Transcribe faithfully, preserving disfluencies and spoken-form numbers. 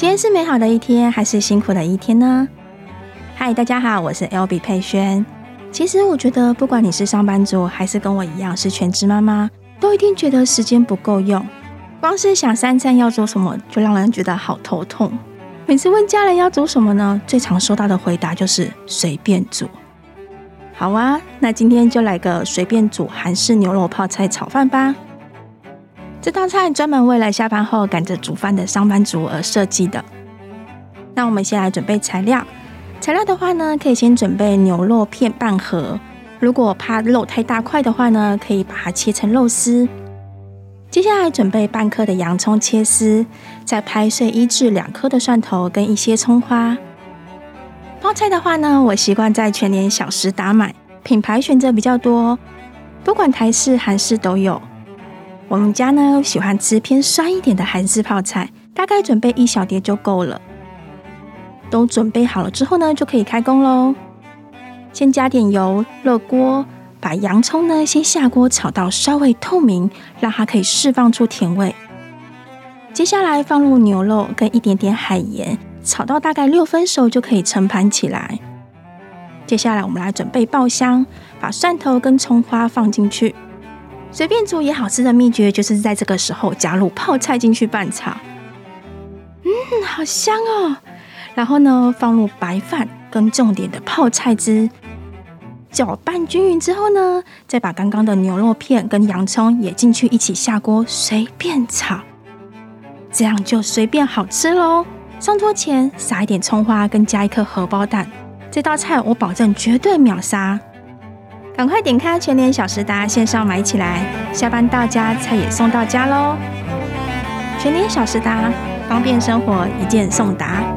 今天是美好的一天还是辛苦的一天呢？嗨，大家好，我是 L B 佩萱。其实我觉得不管你是上班族还是跟我一样是全职妈妈，都一定觉得时间不够用，光是想三餐要做什么就让人觉得好头痛。每次问家人要煮什么呢，最常收到的回答就是随便煮。好啊，那今天就来个随便煮韩式牛肉泡菜炒饭吧。这道菜专门为了下班后赶着煮饭的上班族而设计的。那我们先来准备材料。材料的话呢，可以先准备牛肉片半盒，如果怕肉太大块的话呢，可以把它切成肉丝。接下来准备半颗的洋葱切丝，再拍碎一至两颗的蒜头跟一些葱花。泡菜的话呢，我习惯在全联小时达买，品牌选择比较多，不管台式韩式都有。我们家呢喜欢吃偏酸一点的韩式泡菜，大概准备一小碟就够了。都准备好了之后呢，就可以开工咯。先加点油，热锅，把洋葱呢先下锅炒到稍微透明，让它可以释放出甜味。接下来放入牛肉跟一点点海盐，炒到大概六分熟就可以盛盘起来。接下来我们来准备爆香，把蒜头跟葱花放进去。随便煮也好吃的秘诀就是在这个时候加入泡菜进去拌炒。嗯，好香哦！然后呢，放入白饭跟重点的泡菜汁，搅拌均匀之后呢，再把刚刚的牛肉片跟洋葱也进去一起下锅随便炒，这样就随便好吃咯。上桌前撒一点葱花跟加一颗荷包蛋，这道菜我保证绝对秒杀。赶快点开全联小时达线上买起来，下班到家菜也送到家咯。全联小时达，方便生活，一键送达。